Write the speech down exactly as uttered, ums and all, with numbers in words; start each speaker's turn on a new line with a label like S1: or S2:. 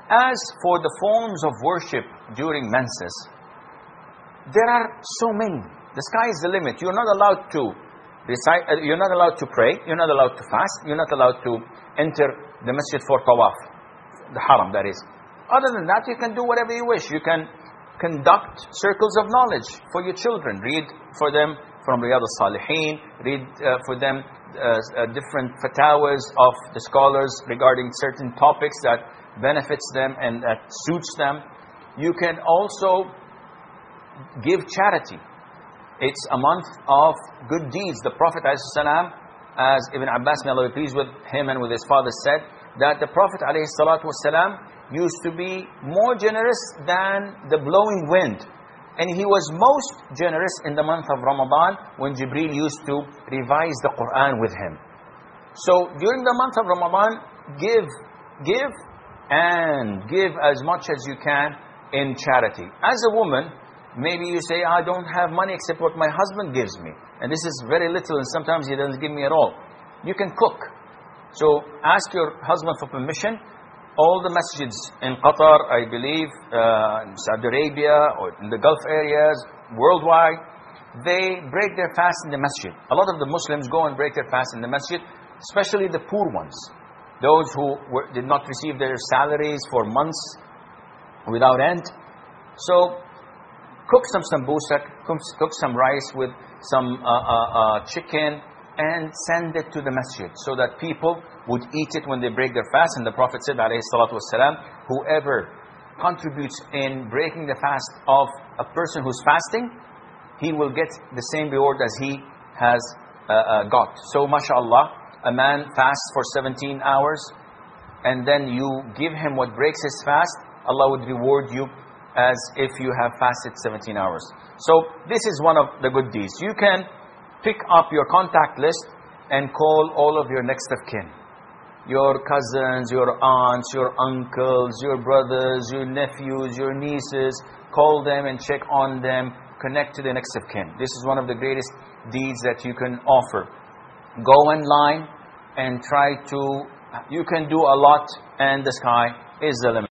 S1: As for the forms of worship during menses, there are so many. The sky is the limit. You're not allowed to recite, uh, you're not allowed to pray, you're not allowed to fast, you're not allowed to enter the masjid for tawaf, the haram that is. Other than that, you can do whatever you wish. You can conduct circles of knowledge for your children. Read for them from Riyadh al-Salihin, read uh, for them uh, uh, different fatawas of the scholars regarding certain topics that benefits them and that suits them. You can also give charity. It's a month of good deeds. The Prophet ﷺ, as Ibn Abbas, may Allah be pleased with him and with his father, said that the Prophet ﷺ used to be more generous than the blowing wind. And he was most generous in the month of Ramadan, when Jibreel used to revise the Quran with him. So during the month of Ramadan, give, give, and give as much as you can in charity. As a woman, maybe you say, I don't have money except what my husband gives me. And this is very little, and sometimes he doesn't give me at all. You can cook. So ask your husband for permission. All the masjids in Qatar, I believe, uh, in Saudi Arabia, or in the Gulf areas, worldwide, they break their fast in the masjid. A lot of the Muslims go and break their fast in the masjid, especially the poor ones. Those who were, did not receive their salaries for months without end. So, cook some sambusak, cook some rice with some uh, uh, uh, chicken, and send it to the masjid so that people would eat it when they break their fast. And the Prophet said, alayhi salatu wasalam, whoever contributes in breaking the fast of a person who's fasting, he will get the same reward as he has uh, uh, got. So, mashallah, a man fasts for seventeen hours, and then you give him what breaks his fast, Allah would reward you as if you have fasted seventeen hours. So, this is one of the good deeds. You can pick up your contact list and call all of your next of kin. Your cousins, your aunts, your uncles, your brothers, your nephews, your nieces. Call them and check on them. Connect to the next of kin. This is one of the greatest deeds that you can offer. Go online and try to... You can do a lot, and the sky is the limit.